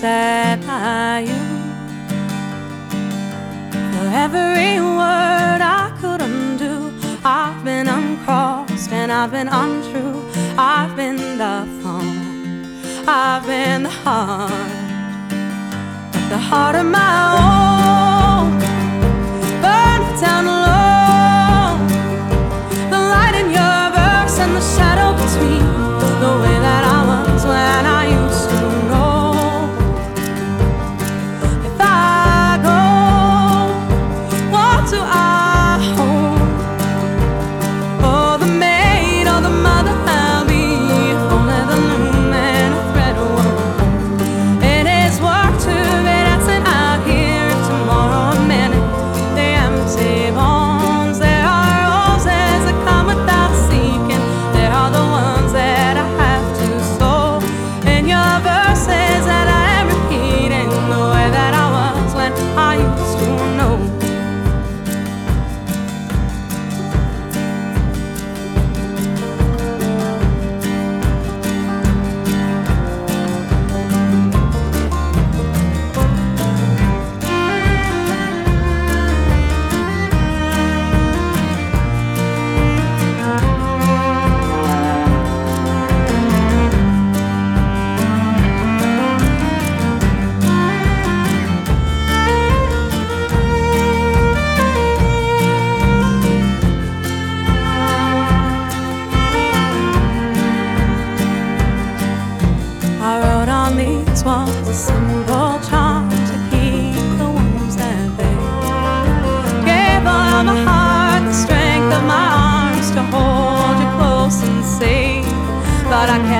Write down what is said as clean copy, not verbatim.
said by you. For every word I could undo, I've been uncrossed and I've been untrue. I've been the thorn, I've been the heart, but the heart of my own burned down low. The light in your verse and the shadow between, the way that I was when I used to know. If I go, what do I hold? Oh, the maid or the mother I'll be, if only the loom and a thread won't. It is work to be dancing out here tomorrow a minute. The empty bones, there are roses that come without seeking. There are the ones that I have to sow in your verses that I am repeating, the way that I was when I used to know. I wrote on these walls a simple charm to keep the wounds at bay. Gave all my heart, the strength of my arms to hold you close and safe. But I can't